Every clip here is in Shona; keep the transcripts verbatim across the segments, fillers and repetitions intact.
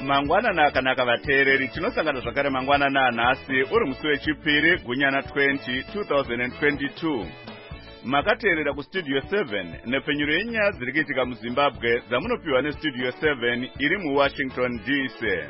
Mangwanana akanaka vateereri, tinosangana zvakare mangwanana anhasi uri musi wechipiri gunyana twenty twenty twenty-two. Makateerera kustudio seven nepfenyuro yenyaya dziri kuitika muZimbabwe dzamunopiwa nestudio seven iri muWashington D C.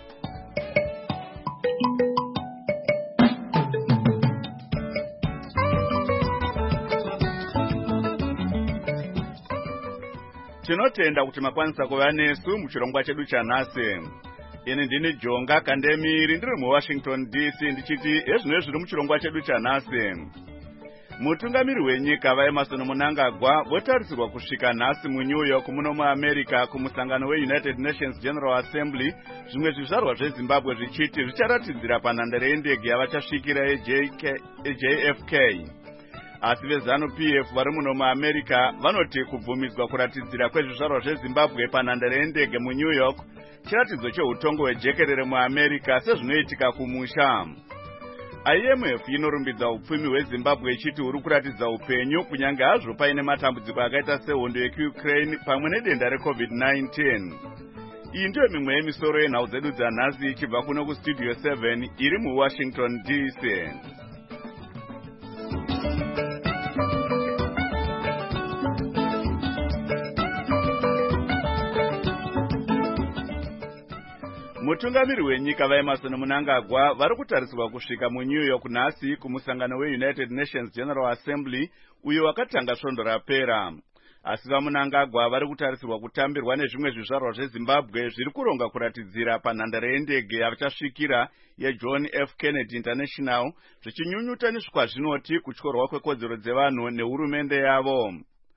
Tinotenda kuti makwanisa kuva nesu muchirongwa chedu chanhasi. Ini ndini Jonga Kandemiri ndiri muWashington D C ndichiti ezvino zviri muchirongwa chedu chanhasi. Mutungamiri wenyika vaEmmerson Mnangagwa votarisirwa kusvika nhasi muNew York muno muAmerica kumusangano weUnited Nations General Assembly, zvimwe zvizvarwa zveZimbabwe zvichiti zvicharatidzira panhandare yendege yavachasvikira yeJ F K. Asi vezanu P F vari muno muAmerica vanoti kubvumidzwa kuratidzira kwezvizvarwa zveZimbabwe panhandare yendege muNew York chiratidzo cheutongo hwejekerere muAmerica sezvinoitika kumusha. I M F inorumbidza upfumi hweZimbabwe ichiti huri kuratidza upenyu kunyange hazvo paine matambudziko akaita sehondo yekuUkraine pamwe nedenda reCovid nineteen. Iyi ndiyo mimwe yemisoro yenhau dzedu dzanhasi ichibva kuno kustudio seven iri muWashington D C. Mutungamiri wenyika vaEmmerson Mnangagwa vari kutarisirwa kusvika muNew York nhasi kumusangano weUnited Nations General Assembly uyo wakatanga svondo rapera. Asi vaMnangagwa vari kutarisirwa kutambirwa nezvimwe zvizvarwa zveZimbabwe zviri kuronga kuratidzira panhandare yendege yavachasvikira yeJohn F Kennedy International, zvichinyunyuta nesvikwa zvinoti kutyorwa kwekodzero dzevanhu nehurumende yavo.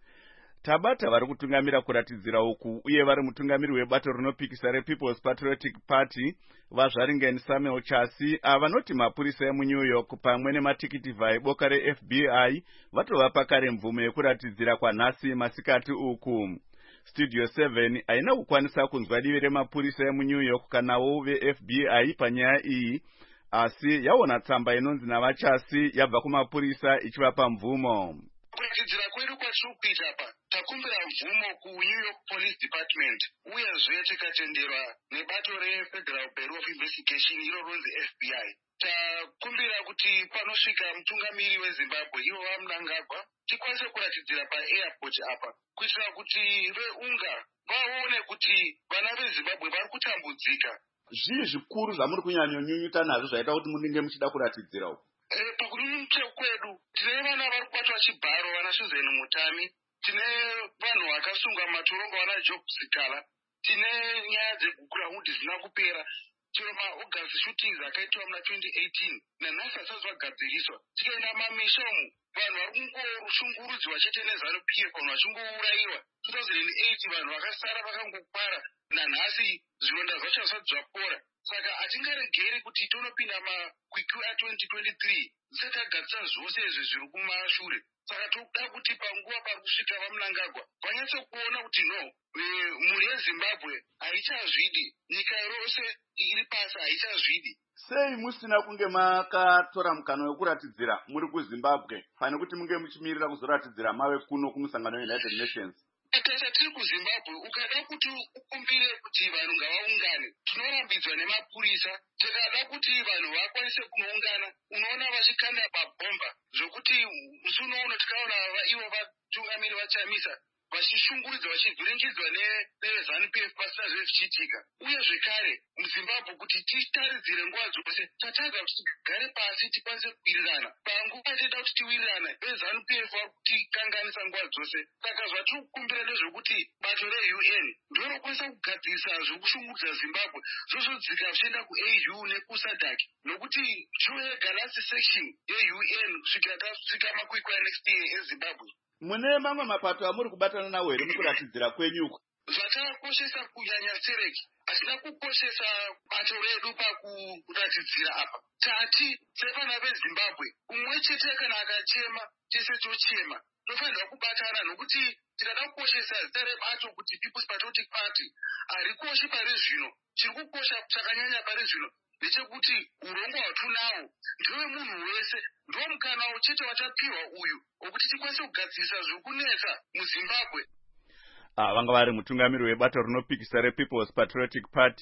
Tabata vari kutungamira kuratidzira uku uye vari mutungamiri webato rinopikisa rePeople's Patriotic Party vaZvaringen Samuel Chasi avanoti mapurisa emuNew York pamwe nematikiti eboka reF B I vatovapa kare mvumo yekuratidzira kwanhasi masikati uku. Studio seven haina kukwanisa kunzwa divi remapurisa emuNew York kanawo veF B I panyaya iyi, asi yaona tsamba inonzi navaChasi yabva kumapurisa ichivapa mvumo. Kuratidzira kwedu kwatiri kuita apa takumbira mvumo kuNew York Police Department uyezve tikatenderwa nebato reFederal Bureau of Investigation iro ronzi F B I. Takumbira kuti panosvika mutungamiri weZimbabwe ivo vaMnangagwa tikwanise kuratidzira paairport apa kuitira kuti veunga vaone kuti vana veZimbabwe vari kutambudzika. Zvii zvikuru zvamuri kunyanyonyunyuta nazvo zvaita kuti munenge muchida kuratidzira uku? Pakunyunyuta kwedu tine vana vari kubatwa chibharo, vana Susan Mutami, tine vanhu vakasungwa matorongo vana Job Sikala, tine nyaya dzegukurahundi dzisina kupera, chero maAugust shootings akaitwa muna twenty eighteen nanhasi asati vagadziriswa. Tikaenda mamisha umu vanhu vari kungoshungurudzwa chete nezanu P F, vanhu vachingourayiwa. two thousand eight vanhu vakasara vakangopara, nanhasi zvironda zvacho hazvisati zvapora. Saka hatingaregeri kuti tonopinda makwikwi a twenty twenty-three zisati agadzisa zvose izvi zviri kumashure. Saka toda kuti panguva pari kusvika vaMnangagwa vanyatse kuona kuti no, mhuri yeZimbabwe haichazvidi, nyika rose iri pasi haichazvidi. Sei musina kunge makatora mukana wekuratidzira muri kuZimbabwe pane kuti munge muchimirira kuzoratidzira mave kuno kumusangano weUnited Nations? Tata tiri kuZimbabwe, ukada kuti ukumbire kuti vanhu ngavaungane, tinorambidzwa nemapurisa. Tikada kuti vanhu vakwanise kunoungana, unoona vachikanda mabhomba zvokuti musi unoona tikaona ivo vatungamiri vachamisa vachishunguridza vachivhiringidzwa nevezanu P F pasina zvese zvichiitika. Uye zvekare muZimbabwe kuti titaridzire nguva dzose tataga kuti tigare pasi tikwanise kuwirirana. Panguva tida kuti tiwirirane vezanu P F vari kutikanganisa nguva dzose. Saka zvatiri kukumbira ndezvekuti bato reU N ndorokwanisa kugadzirisa zvekushunguridza Zimbabwe zvozodzika zvichienda kuA U nekuSADC, nokuti choega last section yeU N kusvikira tasvika makwikwi next year eZimbabwe. Mune mamwe mapato amuri kubatana nawo here mukuratidzira kwenyuko? Zvatakakoshesa kunyanya sereki asina kukoshesa bato redu pakuratidzira apa. Tati sevana veZimbabwe umwe chete kana akachema tese tochema, tofanirwa kubatana, nokuti tikada kukoshesa zita rebato kuti People's Patriotic Party harikoshi pari zvino. Chiri kukosha chakanyanya pari zvino ndechekuti urongwa hwatunawo ndiwe munhu wese, ndiwo mukana chete wachapiwa uyu wokuti tikwanise kugadzirisa zviri kunetsa muZimbabwe. Ah, vanga vari mutungamiri webato rinopikisa rePeople's Patriotic Party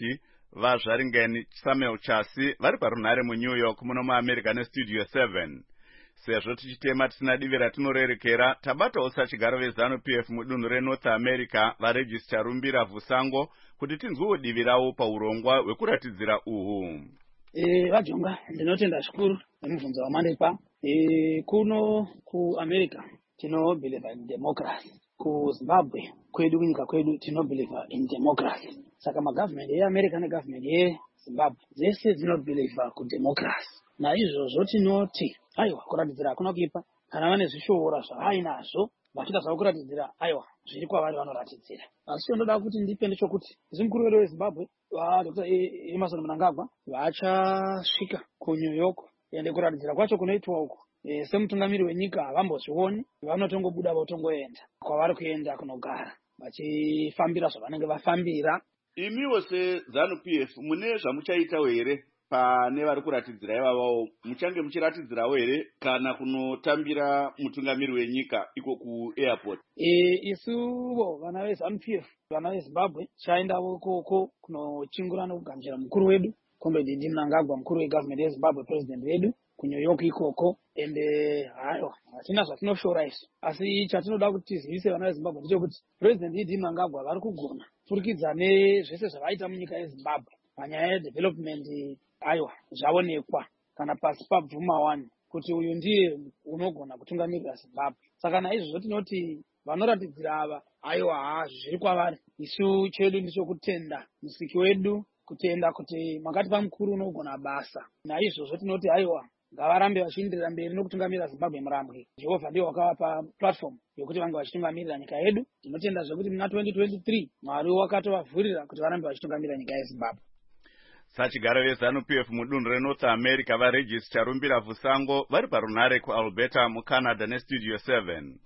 vazvaringani Samuel Chasi vari parunhare muNew York muno muAmerica nestudio seven. Sezvo tichitema tisina divi ratinorerekera, tabatawo sachigaro vezanu P F mudunhu reNorth America varejista Rumbira Vusango kuti tinzwewo divi ravo paurongwa hwekuratidzira uhu. Eh vajonga ndinotenda zvikuru nemubvunzo wamandipa. Eh kuno kuAmerica tino believe in democracy. Ku Zimbabwe kwedu kunyika kwedu tino believe in democracy. Saka magovernment yeAmerica negovernment yeZimbabwe dzese dzino believe ku democracy. Naizvozvo tinoti aiwa kuratidzira hakuna kuipa kana vane zvishora zvavainazvo vachida zvavo kuratidzira aiwa zviri kwavari vanoratidzira. Asi ndoda kuti ndipe ndechokuti mukuru wedu weZimbabwe Doctor Emmerson Mnangagwa vachasvika kuNew York ende kuratidzira kwacho kunoitwa uko e, semutungamiri wenyika havambozvioni, vanotongobuda votongoenda kwavari kuenda kunogara vachifambira zvavanenge vafambira. Imiwo seZanu P F mune zvamuchaitawo here pane vari kuratidzira ivavawo, muchange muchiratidzirawo here kana kunotambira mutungamiri wenyika iko kuairport? E, isuvo vana veZanu P F vana veZimbabwe chaendawo ikoko kunochingura nokugamuchira mukuru wedu Comrade Mnangagwa, mukuru wegovernment yeZimbabwe, president wedu kuNew York ikoko. Ende hayo hatina zvatinoshora isu, asi chatinoda kuti tizivise vana veZimbabwe ndechekuti president Mnangagwa vari kugona kupfurikidza nezvese zvavaita munyika yeZimbabwe panyaya yedevelopment. Aiwa zvaonekwa kana pasi pabvuma wani kuti uyu ndiye unogona kutungamirira Zimbabwe. Saka naizvozvo tinoti vanoratidzira ava aiwa ha zviri kwavari. Isu chedu ndichokutenda musiki wedu, kutenda kuti makatipa mukuru unogona basa. Naizvozvo tinoti aiwa ngavarambe vachienderera mberi nokutungamirira Zimbabwe murambwe. Jehovha ndiye wakavapa platform yokuti vange vachitungamirira nyika yedu. Tinotenda zvekuti muna twenty twenty-three Mwari wakatovavhurira kuti varambe vachitungamirira nyika yeZimbabwe. Sachigaro vezanu P F mudunhu reNorth America varejista Rumbira Vusango vari parunhare kuAlberta muCanada nestudio seven.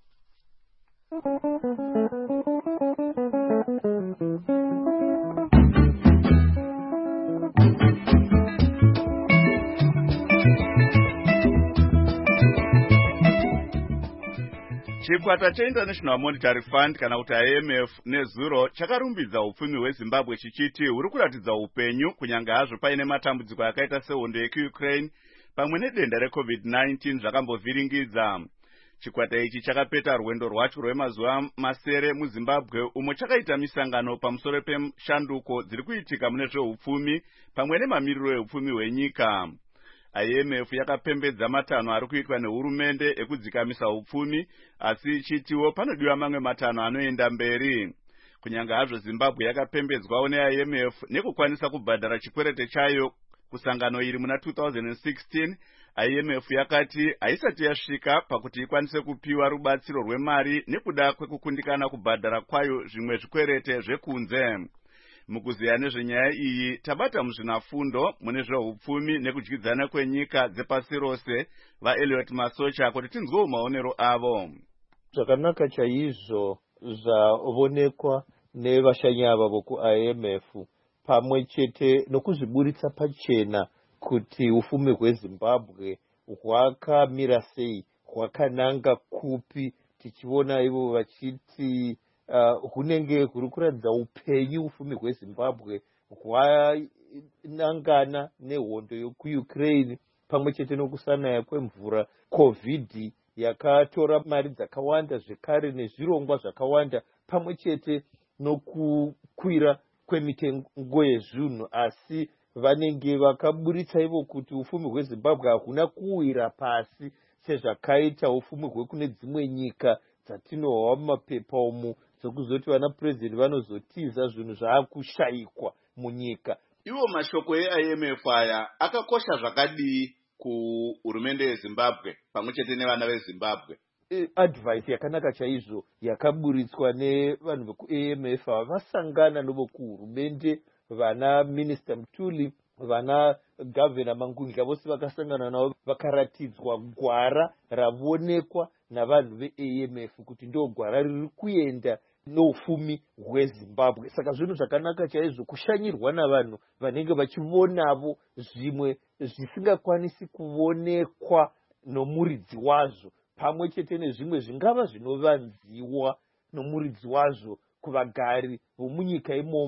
Chikwata cheInternational Monetary Fund kana kuti I M F nezuro chakarumbidza upfumi hweZimbabwe chichiti huri kuratidza upenyu kunyange hazvo paine matambudziko akaita sehondo yekuUkraine pamwe nedenda reCovid nineteen zvakambovhiringidza. Chikwata ichi chakapeta rwendo rwacho rwemazuva masere muZimbabwe umo chakaita misangano pamusoro pemshanduko dziri kuitika mune zveupfumi pamwe nemamiriro eupfumi hwenyika. I M F yakapembedza matanho ari kuitwa nehurumende ekudzikamisa upfumi, asi ichitiwo panodiwa mamwe matanho anoenda mberi. Kunyange hazvo Zimbabwe yakapembedzwawo ne-I M F nekukwanisa kubhadhara chikwerete chayo kusangano iri muna two thousand sixteen, I M F yakati haisati yasvika pakuti ikwanise kupiwa rubatsiro rwemari nekuda kwekukundikana kubhadhara kwayo zvimwe zvikwerete zvekunze. Mukuziya nezvenyaya iyi tabata muzvinafundo mune zveupfumi nekudyidzana kwenyika dzepasi rose vaEliot Masocha kuti tinzwewo maonero avo. Zvakanaka chaizvo zvavonekwa nevashanyi ava vokuI M F pamwe chete nokuzviburitsa pachena kuti ufumi hweZimbabwe hwakamira sei, hwakananga kupi, tichiona ivo vachiti Uh, hunenge huri kuratidza upenyu ufumi hweZimbabwe hwanangana nehondo yekuUkraine pamwe chete nokusanaya kwemvura. Covid yakatora mari dzakawanda zvekare nezvirongwa zvakawanda pamwe chete nokukwira kwemitengo yezvinhu, asi vanenge vakaburitsa ivo kuti ufumi hweZimbabwe hahuna kuwira pasi sezvakaita ufumi hwekune dzimwe nyika dzatinohwa mumapepa umu dzokuzoti vana president vanozotiza zvinhu zvaakushayikwa munyika. Iwo mashoko e-I M F aya akakosha zvakadii kuhurumende yeZimbabwe pamwe chete nevana veZimbabwe? Advice yakanaka chaizvo yakaburitswa nevanhu veku-A M F ava vasangana novokuhurumende, vana Minister Mtuli, vana Governor Mangundla, vose vakasangana navo vakaratidzwa gwara ravonekwa navanhu veA M F kuti ndo gwara riri kuenda noufumi hweZimbabwe. Saka zvinhu zvakanaka chaizvo kushanyirwa navanhu vanenge vachionavo zvimwe zvisingakwanisi kuonekwa nomuridzi wazvo, pamwe chete nezvimwe zvingava zvinovanziwa nomuridzi wazvo kuvagari vomunyika imomo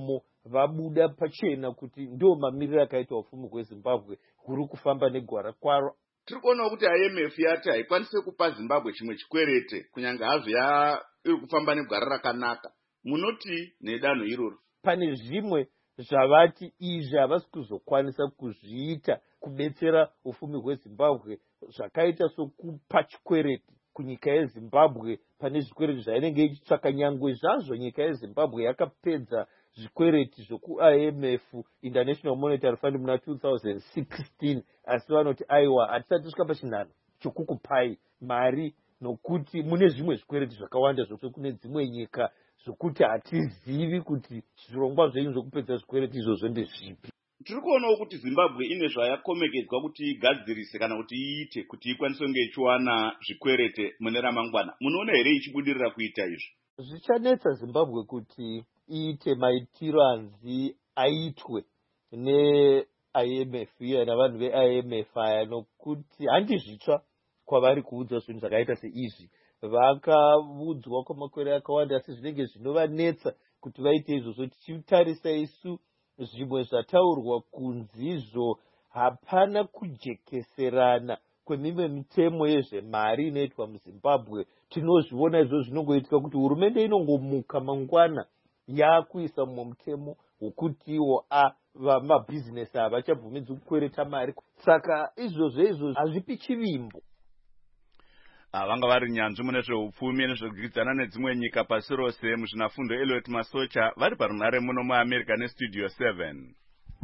vabuda pachena kuti ndo mamiriro akaita ufumi hwezimbabwe huri kufamba negwara kwaro. Tiri kuonawo kuti I M F yati haikwanise kupa Zimbabwe chimwe chikwerete kunyange hazvo ya iri kufamba negwara rakanaka. Munoti nedanho iroro? Pane zvimwe zvavati izvi havasi kuzokwanisa kuzviita kubetsera ufumi hwezimbabwe, zvakaita sokupa chikwereti kunyika yezimbabwe pane zvikwereti zvainenge ichitsvaka. Nyangwe zvazvo nyika yezimbabwe yakapedza zvikwereti zvoku I M F, International Monetary Fund, muna two thousand sixteen, asi vanoti aiwa hatisati tusvika pachinhano chokukupai mari, nokuti mune zvimwe zvikwereti zvakawanda zvokuti kune dzimwe nyika zvokuti hatizivi kuti zvirongwa zvenyu zvokupedza zvikwereti izvozvo ndezvipi. Tiri kuonawo kuti Zimbabwe ine zvayakomekedzwa kuti igadzirise kana kuti iite kuti ikwanise kunge ichiwana zvikwerete mune ramangwana. Munoona here ichibudirira kuita izvi? Zvichanetsa Zimbabwe kuti iite maitiro anzi aitwe ne I M F iya navanhu ve I M F aya, nokuti handi zvitsva kwavari kuudza zvinhu zvakaita seizvi. Vakaudzwa kwamakore akawanda, asi zvinenge zvinovanetsa kuti vaite izvozvo. Tichitarisa isu zvimwe zvataurwa kunzizvo, hapana kujekeserana kwemimwe mitemo yezvemari inoitwa muZimbabwe. Tinozviona izvo zvinongoitika kuti hurumende inongomuka mangwana yakuisa mumwe mutemo wokutiwo a vamabhizinesi havachabvumidzwi kukwereta mari. Saka izvozvo izvozvo hazvipi chivimbo. Vanga vari nyanzvi mune zveupfumi nezvekugwidzana nedzimwe nyika pasi rose muzvinafundo Elliot Masocha vari parunhare muno muAmerica neStudio seven.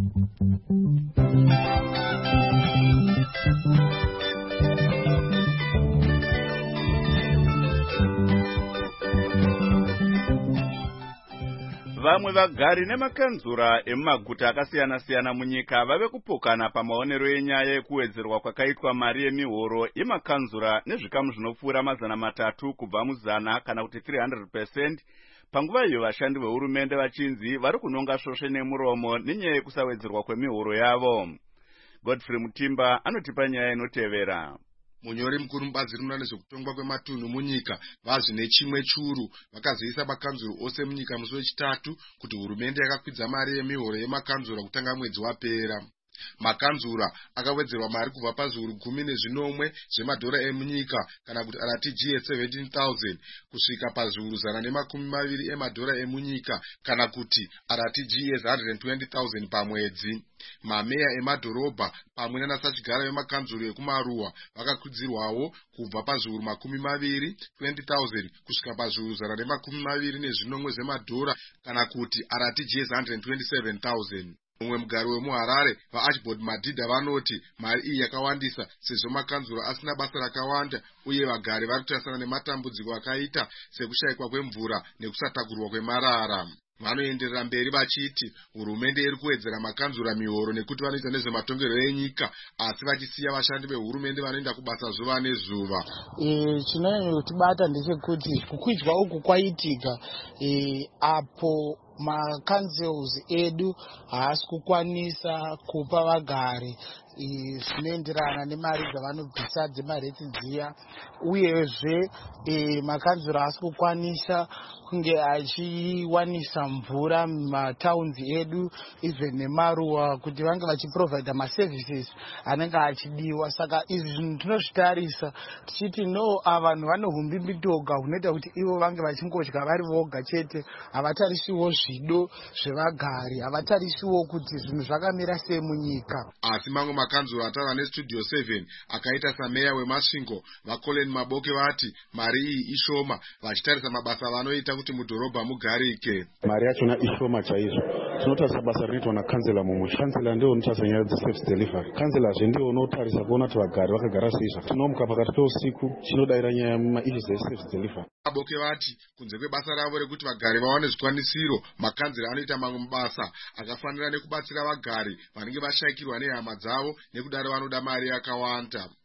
Vamwe vagari nemakanzura emumaguta akasiyana-siyana munyika vave kupokana pamaonero enyaya yekuwedzerwa kwakaitwa mari yemihoro yemakanzura nezvikamu zvinopfuura mazana matatu kubva muzana kana kuti three hundred percent, panguva iyo vashandi vehurumende vachinzi vari kunonga svosve nemuromo nenyaya yekusawedzerwa kwemihoro yavo. Godfrey Mutimba anotipa nyaya inotevera. Munyori mukuru mubazi rinoona nezvekutongwa kwematunhu munyika vazvi nechimwe churu vakazoisa makanzuro ose munyika musi wechitatu kuti hurumende yakakwidza mari yemihoro yemakanzura kutanga mwedzi wapera. Makanzura akawedzerwa mari kubva pazviuru gumi nezvinomwe zvemadhora emunyika kana kuti R T G S seventeen thousand kusvika pazviuru zana nemakumi maviri emadhora emunyika kana kuti R T G S one hundred twenty thousand pamwedzi. Mameya emadhorobha pamwe nanasachigara vemakanzuro ekumaruwa vakakwidzirwawo kubva pazviuru makumi maviri twenty thousand kusvika pazviuru zana nemakumi maviri nezvinomwe zvemadhora kana kuti R T G S one hundred twenty-seven thousand. Mumwe mugari wemuHarare vaArchibald Madhidha vanoti mari iyi yakawandisa sezvo makanzuro asina basa rakawanda uye vagari vari kutarisana nematambudziko akaita sekushayikwa kwemvura nekusatakurwa kwemarara. Vanoenderera mberi vachiti hurumende iri kuwedzera makanzura mihoro nekuti vanoita nezvematongerwo enyika asi vachisiya vashandi vehurumende vanoenda kubasa zuva nezuva. E, chinonyanya kutibata ndechekuti kukwidzwa uku kwaitika e, apo makanzels edu haasi kukwanisa kupa vagari zvinoenderana nemari dzavanobvisa dzemaretsi dziya, uyezve e, makanzuro haasi kukwanisa kunge achiwanisa mvura mumataundi edu even nemaruwa kuti vange vachiprovida maservices anenge achidiwa. Saka izvi zvinhu tinozvitarisa tichiti no, ava vanhu vane humbimbitoga hunoita kuti ivo vange vachingodya vari voga chete, havatarisiwo zvido zvevagari, havatarisiwo kuti zvinhu zvakamira sei munyika. Asi mamwe makanzuro ataura neStudio seven akaita sameya wemasvingo vaColin Maboke vati mari iyi ishoma vachitarisa mabasa vanoita kuti mudhorobha mugarike. Mari yachona ishoma chaizvo. Tinotarisa basa rinoitwa nakanzela mumwe. Kanzela ndiwo unotarisa nyaya dzeservice delivery. Kanzela zve ndiwo unotarisa kuona kuti vagari vakagara sei. Tinomuka pakati peusiku chinodaira nyaya yemaissues eservice delivery. Maboke vati kunze kwebasa ravo rekuti vagari vawane zvikwanisiro, makanzela anoita mamwe mabasa akafanira nekubatsira vagari vanenge vashayikirwa nehama dzavo nekudaro vanoda mari yakawanda.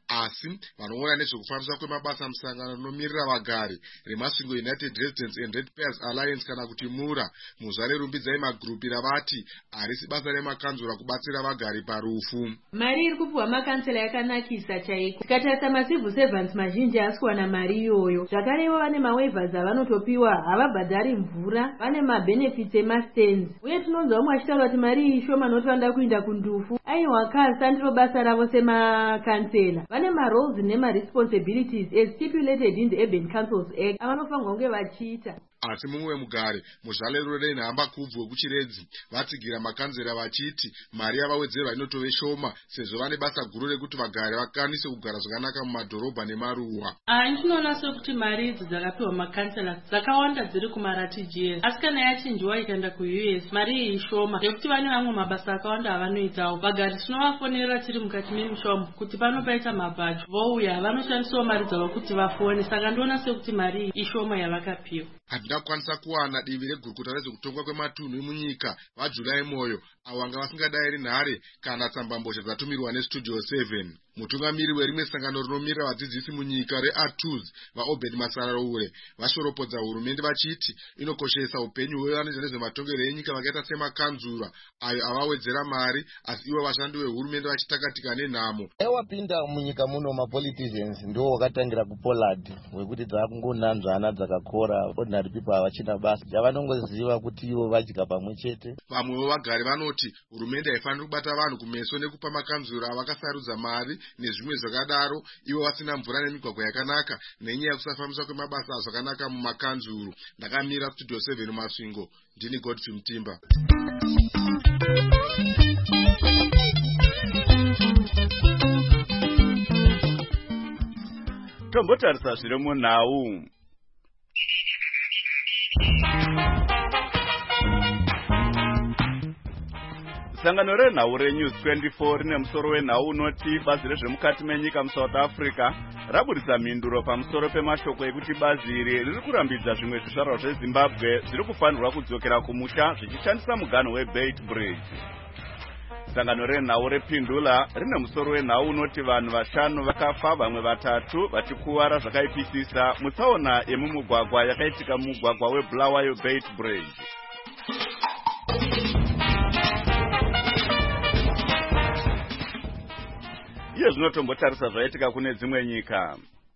asi vanoona nezvekufambiswa kwemabasa musangano rinomirira vagari remasvingo United Residents and Ratepayers Alliance kana kuti mura muzuva rerumbidzai magurupi ravati harisi basa remakanzura kubatsira vagari parufu. Mari iri kupiwa makansela yakanakisa chaiko. Tikatarisa macivil servants mazhinji asi kuwana mari iyoyo. Zvakarevo vane mawaivers avanotopiwa, havabhadhari mvura, vane mabenefits emastands. Uye tinonzwa vamwe vachitaura kuti mari iyi shoma noti vanoda kuinda kundufu. Aiwa kasa ndiro basa ravo semakansela. Vane maroles nemaresponsibilities as stipulated in the Urban Councils Act avanofanirwa kunge vachiita. Asi mumwe mugari muzhalero renhamba kubvu wekuchiredzi vatsigira makanzera vachiti mari yavawedzerwa inotove shoma sezvo vane basa guru rekuti vagari vakwanise kugara zvakanaka mumadhorobha nemaruwa. Ah, ndinoona sekuti mari idzi dzakapiwa makansela dzakawanda dziri kumarati G S, asi kana yachinjiwa ikaenda ku U S mari iyi ishoma nekuti vane vamwe mabasa akawanda avanoitawo. Vagari tinovafonera tiri mukati memishomo kuti panopaita mabhacho vouya vanoshandisawo mari dzavo kuti vafone, saka ndinoona sekuti mari iyi ishoma yavakapiwa. Handingakwanisa kuwana divi regurukuta rezvekutongwa kwematunhu munyika vaJulai Moyo avo vanga vasingadayiri nhare kana tsambambozha dzatumirwa neStudio seven. Mutungamiri werimwe sangano rinomirira vadzidzisi munyika reA T U S vaObed Masaraure vashoropodza hurumende vachiti inokoshesa upenyu hwevanoita nezvematongero enyika vakaita semakanzura ayo avawedzera mari asi ivo vashandi vehurumende vachitakatika nenhamo. Ewapinda munyika muno mapoliticians ndo wakatangira kuPollard wekuti dzakungonanzvana dzakakora ordinary people havachina basa javanongoziva kuti ivo vadya pamwe chete. Vamwevo vagari vanoti hurumende haifaniri kubata vanhu kumeso nekupa makanzura avakasarudza mari nezvimwe zvakadaro ivo vasina mvura nemigwagwa yakanaka nenyaya yekusafambiswa kwemabasa zvakanaka mumakanzuru. Ndakamira Studio seven Masvingo, ndini Godfrey Mutimba. Tombotarisa zviri munhau. Sangano renhau reNews twenty-four rine musoro wenhau unoti bazi rezvemukati menyika muSouth Africa raburitsa mhinduro pamusoro pemashoko ekuti bazi iri riri kurambidza zvimwe zvizvarwa zveZimbabwe zviri kufanirwa kudzokera kumusha zvichishandisa muganho weBeit Bridge. Sangano renhau rePindula rine musoro wenhau unoti vanhu vashanu vakafa vamwe vatatu vachikuwara zvakaipisisa mutsaona yemumugwagwa yakaitika mumugwagwa weBulawayo Beit Bridge. Iye zvinotombotarisa zvaitika kune dzimwe nyika.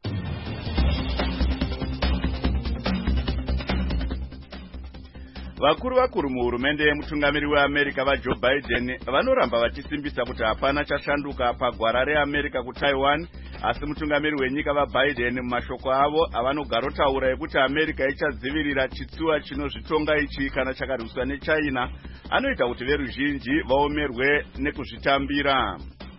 Vakuru vakuru muhurumende yemutungamiri weAmerica vaJoe Biden vanoramba vachisimbisa kuti hapana chashanduka pagwara reAmerica kuTaiwan, asi mutungamiri wenyika vaBiden mumashoko avo avanogarotaura ekuti America ichadzivirira chitsuwa chinozvitonga ichi kana chakarwiswa neChina anoita kuti veruzhinji vaomerwe nekuzvitambira.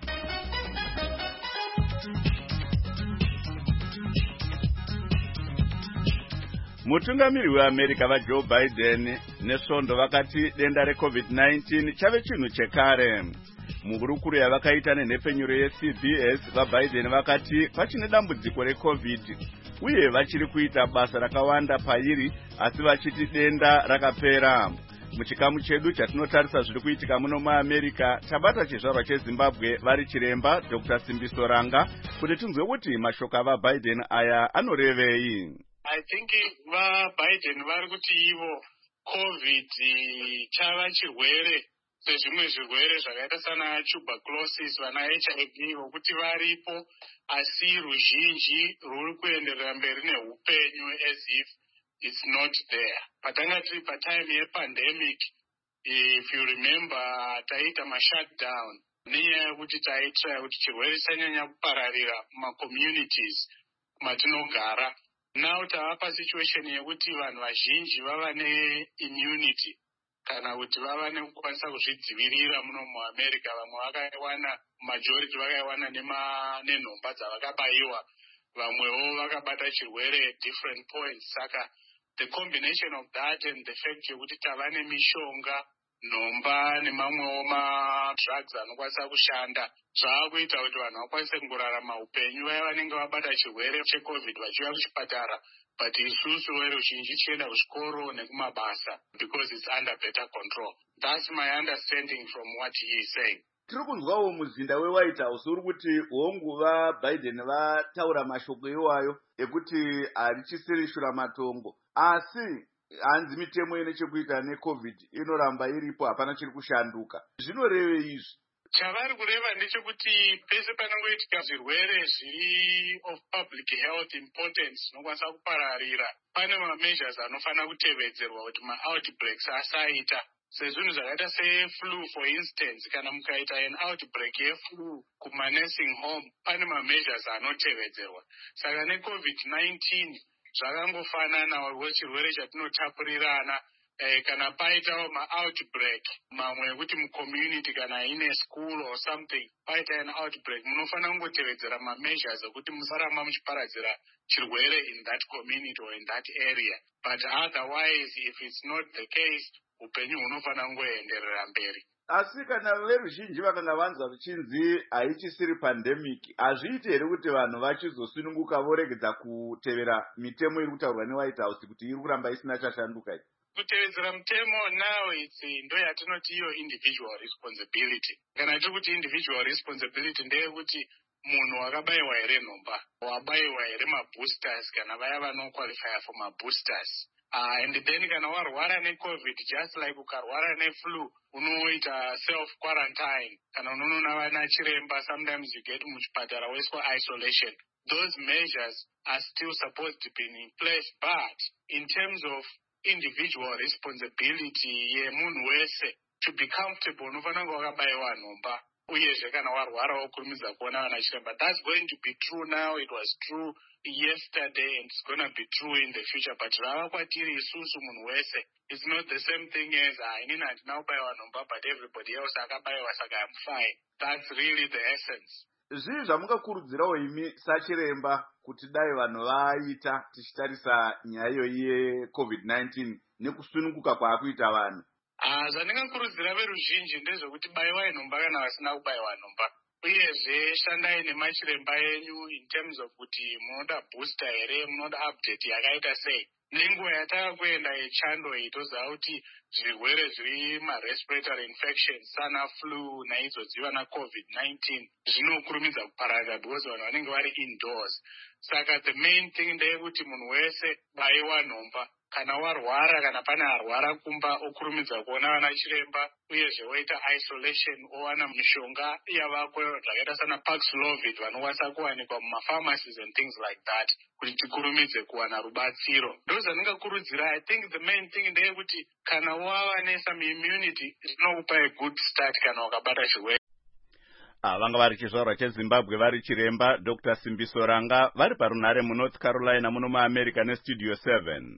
Mutungamiri weAmerica vaJoe Biden nesvondo vakati denda reCovid nineteen chave chinhu chekare. Muhurukuro yavakaita nenhepfenyuro yeC B S vaBiden vakati pachine dambudziko reCovid uye vachiri kuita basa rakawanda pairi asi vachiti denda rakapera. Muchikamu chedu chatinotarisa zviri kuitika muno muAmerica tabata chizvarwa cheZimbabwe vari chiremba Doctor Simbiso Ranga kuti tinzwe kuti mashoko avaBiden aya anorevei. I think vaBiden vari kuti ivo COVID chava chirwere sezvimwe zvirwere zvakaita sana tuberculosis vana H I V vokuti varipo asi ruzhinji ruri kuenderera mberi neupenyu as if it's not there. Patanga tiri patime yepandemic, if you remember, taita mashutdown nenyaya yekuti taitira kuti chirwere chisanyanya kupararira mumacommunities matinogara. Now tava pasituation yekuti vanhu vazhinji vava neimmunity kana kuti vava nekukwanisa kuzvidzivirira muno muAmerica. Vamwe vakaiwana, majority vakaiwana nenhomba dzavakabayiwa, vamwewo vakabata chirwere at different points. Saka the combination of that and the fact yekuti tava nemishonga, nhomba nemamwewo madrugs anokwanisa kushanda zvaakuita kuti vanhu vakwanise kungorarama upenyu vaya vanenge vabata chirwere cheCovid vachiuya kuchipatara, but isusu veruzhinji tichienda kuzvikoro nekumabasa because it's under better control. That's my understanding from what he is saying. tiri kunzwawo muzinda weWhite House uri kuti honguva Biden vataura mashoko iwayo ekuti harichisiri shura matongo, asi hanzi mitemo ine chekuita neCovid inoramba iripo, hapana chiri kushanduka. Zvinoreve izvi? Chavari kureva ndechekuti pese panongoitika zvirwere zviri of public health importance zvinokwanisa kupararira, pane mameasures anofanira kutevedzerwa kuti ma-outbreaks asaita. Sezvinhu zvakaita seflu for instance, kana mukaita an outbreak yeflu kuma-nursing home, pane mameasures anotevedzerwa. Saka neCovid nineteen zvakangofananawo chirwere chatinotapurirana. Eh, kana paitawo ma-outbreak mamwe ekuti mucommunity kana ine school or something paita an outbreak, munofanira kungotevedzera ma-measures ekuti musaramba muchiparadzira chirwere in that community or in that area. But otherwise, if it's not the case, upenyu hunofanira kungoenderera mberi. Asi kana veruzhinji vakanga vanzwa zvichinzi haichisiri pandemic, hazviiti here kuti vanhu vachizosununguka voregedza kutevera mitemo iri kutaurwa neWhite House kuti iri kuramba isina chashanduka here? Kutevedzera mutemo now itsi ndo yatinoti iyo individual responsibility. Kana tiri kuti individual responsibility ndeyekuti munhu wakabayiwa here nhomba, wabayiwa here maboosters kana vaya vanoqualify for maboosters. Uh, and then kana warwara neCovid, just like ukarwara neflu, unoita self-quarantine. Kana unoona vana chiremba, sometimes you get muchipatara waiswa isolation. Those measures are still supposed to be in place, but in terms of individual responsibility yemunhu wese to be comfortable, unofanira kunge wakabayiwa nhomba. Uyezve kana warwara wokurumidza kuona vana chiremba. That's going to be true now. It was true yesterday and it's going to be true in the future. But rava kwatiri isusu munhu wese, it's not the same thing as I inini handina kubayiwa nhomba but everybody else akabayiwa saka I'm fine. That's really the essence. Zvii zvamungakurudzirawo imi sachiremba kuti dai vanhu vaita tichitarisa nyaya iyoyi yeCovid nineteen nekusununguka kwaakuita vanhu? Ah, zvandingakurudzira veruzhinji ndezvekuti bayiwai nhomba kana vasina kubayiwa nhomba. Uyezve shandai nemachiremba enyu in terms of kuti munoda booster here, munoda update yakaita sei. Nenguva yatakakuenda yechando iyi toziva kuti zvirwere zviri ma-respiratory infections sana flu naidzodziva naCovid nineteen zvinokurumidza kupararira because vanhu vanenge vari indoors. Saka the main thing ndeyekuti munhu wese bayiwa nhomba. Kana warwara kana pane arwara kumba okurumidza kuona vana chiremba, uyezve woita isolation, owana mishonga yavako zvakaita sana Paxlovid vanokwanisa kuwanikwa mumapharmacies and things like that kuti tikurumidze kuwana rubatsiro. Ndozvandingakurudzira. I think the main thing ndeyekuti kana wava nesome immunity zvinokupa a good start kana wakabata chirwere. Ah, vanga vari chizvarwa cheZimbabwe vari chiremba Doctor Simbiso Ranga vari parunhare muNorth Carolina muno muAmerica neStudio seven.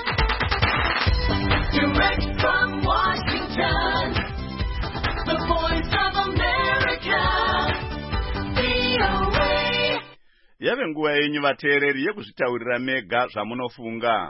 Direct from Washington, the voice of America, V O A. Yave nguva yenyu vateereri yekuzvitaurira mega zvamunofunga.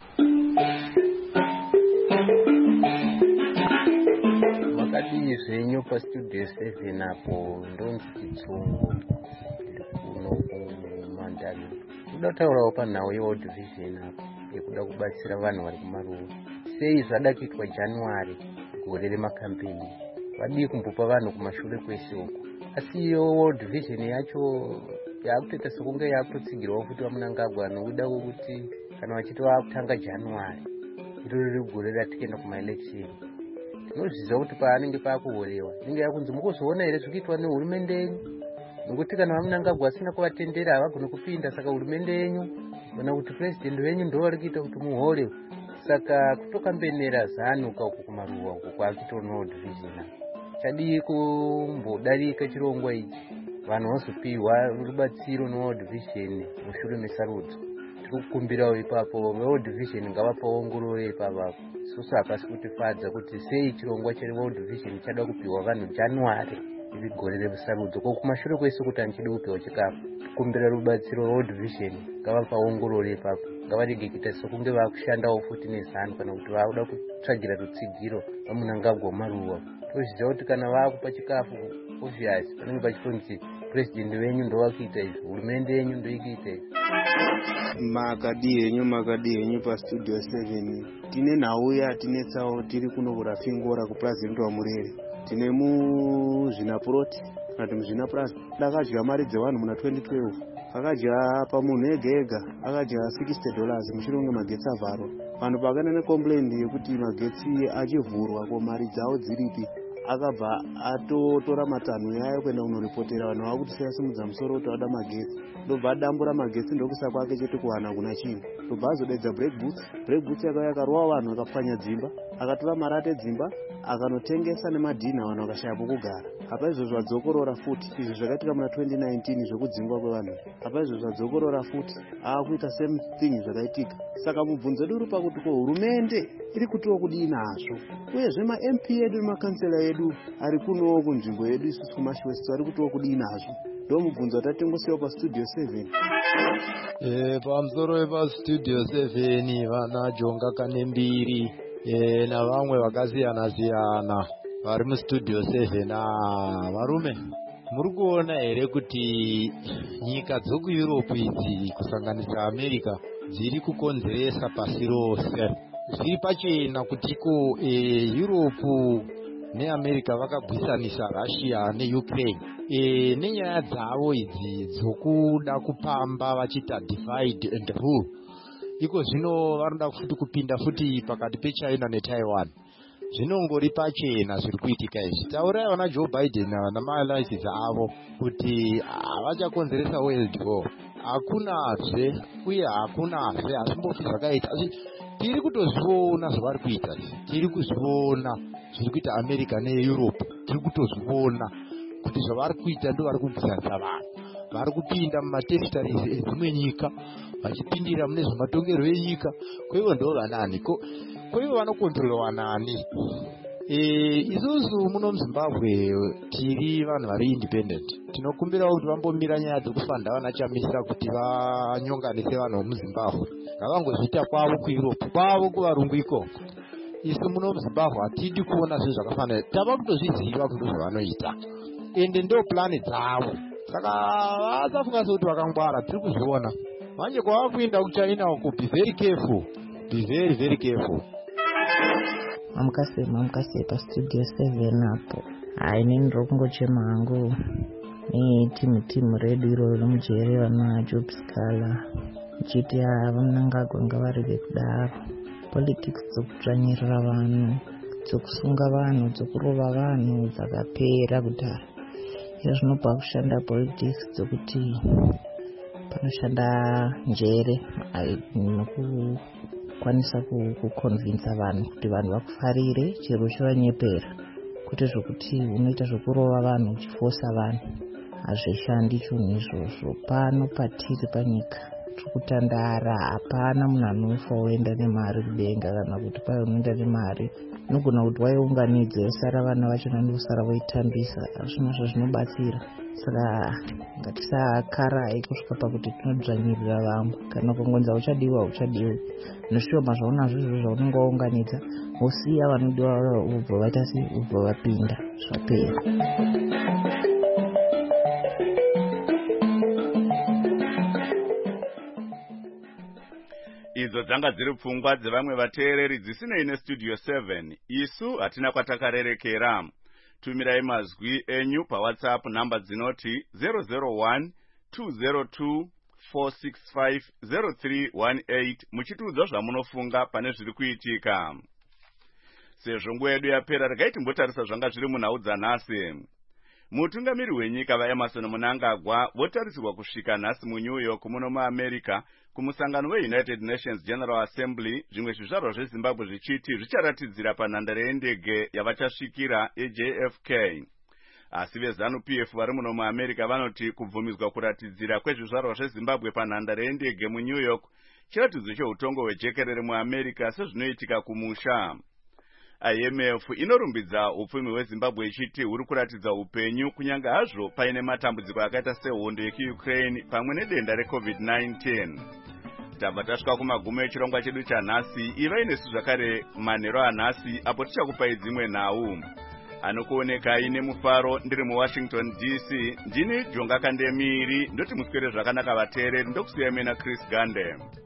Makadii zvenyu paStudio seven apo ndonzi Chitsungu kuno kuMandali. Kuda kutaurawo panhau yeWorld Vision apo yekuda kubatsira vanhu vari kumaruwa. Sei zvada kuitwa January gore remakampeini, vadii kumbopa vanhu kumashure kwese uko. Asi iyo World Vision yacho yakutoita sekunge yakutotsigirwawo kuti vamunangagwa nokuda kwokuti kana vachiti vakutanga January iro riri gore ratikuenda kumaelection. Tinozviziva kuti paanenge paakuhorewa inenge yakunzi mukuzoona here zvikuitwa nehurumende yenyu, nokuti kana vamunangagwa asina kuvatendera havagoni kupinda. Saka hurumende yenyu kana kuti president wenyu ndo vari kuita kuti muhorewe. Saka kutokambenera zanuka uku kumaruwa uku kwakuitwa World Vision. Chadii kumbodarika chirongwa ichi vanhu vazopiwa rubatsiro neWorld Vision mushure mesarudzo. Tiri kukumbirawo ipapo World Vision ngavapaongorore ipapo. Isusu hapasi kutifadza kuti sei chirongwa cheWorld Vision chada kupiwa vanhu January iri gore resarudzo ko kumashure kwese kuti anchidi kupiwa chikafu. Kukumbira rubatsiro World Vision ngavapaongorore ipapo. Ngavarege kuita sekunge vakushandawo futi nezano kana kuti vakuda kutsvagira rutsigiro vamunangagwa maruwa. Tozviziva kuti kana vakupa chikafu obvious panenge pachitonzi president wenyu ndo vakuita izvi, hurumende yenyu ndo ikuita izvi. Makadii henyu makadii henyu paStudio seven. Tine nhau yatinetsawo tiri kuno kurafingora kuPresident wa Murere. tine muzvinapuroti kana kuti muzvinapurasi dakadya mari dzevanhu muna twenty twelve akadya pamunhu ega ega akadya sixty dollars mushure kunge magetsi avharwa. Vanhu pakana necomplain yekuti magetsi achivhurwa ko mari dzavo dziripi, akabva atotora matanho yayo kuenda kunoripotera vanhu vava kuti seyasimudza musoro kuti vada magetsi, ndobva adambura magetsi ndokusa kwake chete kuwana kuna chinhu, ndobva azodedza break boots. Break boots yakauya akarova vanhu akapwanya dzimba, akatora marate dzimba akanotengesa nemadhina vanhu vakashaya pokugara. Apa izvo zvadzokorora futi, izvo zvakaitika muna twenty nineteen zvekudzingwa kwevanhu, apa izvo zvadzokorora futi aakuita same thing zvakaitika. Saka mubvunzo wedu uri pakuti ko hurumende iri kutiwo kudii nazvo, uyezve ma-M P edu nemakansela edu ari kunowo kunzvimbo yedu isusu kuMashiwest ari kutiwo kudii nazvo. Ndo mubvunzo watatengosiwa pastudio seven. Eh, pamusoro wepastudio seven vana Jonga Kanembiri eh, navamwe vakasiyana siyana vari mustudio seven. Ah, varume muri kuona here kuti nyika dzokueurope idzi kusanganisa America dziri kukonzeresa pasi rose. Zviri pachena kutiko eh, Europe neAmerica vakabvisanisa Russia neUkraine e, nenyaya dzavo idzi dzokuda kupamba vachita divide and rule. Iko zvino varoda futi kupinda futi pakati peChina neTaiwan. Zvinongori pachena zviri kuitika izvi. Taurai vana Joe Biden namaallies avo kuti havachakonzeresa world war. Hakunazve uye hakunazve hazvimbofi zvakaita. Tiri kutozviona zvavari kuita, tiri kuzviona zviri kuita America neEurope, tiri kutozviona kuti zvavari kuita ndo vari kubvisanisa vanhu, vari kupinda mumateritories edzimwe nyika vachipindira mune zvematongerwo enyika. Kwaivo ndo vanani, kwaivo vanokontrolwa nani? E, isusu muno muZimbabwe tiri vanhu vari independent. Tinokumbirawo kuti vambomira nyaya dzokufanda vana Chamisa kuti vanyonganise vanhu muZimbabwe, ngavangozviita kwavo kuEurope, kwavo kuvarungu ikoko. Isu muno muZimbabwe hatidi kuona zvinhu zvakafanana, tava kutozviziva kuti zvavanoita ende ndo plani dzavo. Saka vasafunga sekuti vakangwara, tiri kuzviona. Manje kwava kuenda kuChina uko, be very careful, be very very careful. Mamukase mamukase pastudio seven apo. Hai nini rokungochema hangu netimu timu redu iro rinomujere vana Job Scala chiti vanangagwa ngavarege kudaro. Politics dzokutsvanyirira vanhu, dzokusunga vanhu, dzokurova vanhu dzakapera kudhara. Izvo zvinobva kushanda politics dzokuti panoshanda njere nokukwanisa kuconvinsa vanhu kuti vanhu vakufarire chero chavanyepera, kuti zvokuti unoita zvokurova vanhu uchifosa vanhu hazvishandi chinhu izvozvo. Pano patiri panyika tiri kutandara, hapana munhu anofa woenda nemari kudenga, kana kuti pai unoenda nemari unogona kuti waiunganidza yosara vana vachona ndosara voitambisa. Hazvina zvazvinobatsira. Saka ngatisakarai kusvika pakuti tinodzvanyirira vamwe. Kana kungonza uchadiwa uchadiwa, noshoma zvaunazvo izvo zvaunenge waunganidza wosiya vanodiwa ubva vaita sei, ubva vapinda zvapera. Idzo dzanga dziri pfungwa dzevamwe vateereri dzisinei nestudio seven. Isu hatina kwatakarerekera. Tumirai mazwi enyu paWhatsApp namba dzinoti zero zero one two zero two four six five zero three one eight muchitiudza zvamunofunga pane zviri kuitika. Sezvo nguva yedu yapera, regai timbotarisa zvanga zviri munhau dzanhasi. Mutungamiri wenyika vaEmerson Mnangagwa votarisirwa kusvika nhasi muNew York muno muAmerica kumusangano weUnited Nations General Assembly, zvimwe zvizvarwa zveZimbabwe zvichiti zvicharatidzira panhandare yendege yavachasvikira eJ F K. Asi vezanu-P F vari muno muAmerica vanoti kubvumidzwa kuratidzira kwezvizvarwa zveZimbabwe panhandare yendege muNew York chiratidzo cheutongo hwejekerere muAmerica sezvinoitika kumusha. I M F inorumbidza upfumi hweZimbabwe ichiti huri kuratidza upenyu kunyange hazvo paine matambudziko akaita sehondo yekuUkraine pamwe nedenda reCovid nineteen. Tabva tasvika kumagumo echirongwa chedu chanhasi. Ivai nesu zvakare manheru anhasi apo tichakupai dzimwe nhau. Anokuonekai nemufaro ndiri muWashington D C. Ndini Jonga Kandemiri, ndoti muswere zvakanaka vateereri, ndokusiyai mena Chris Gande.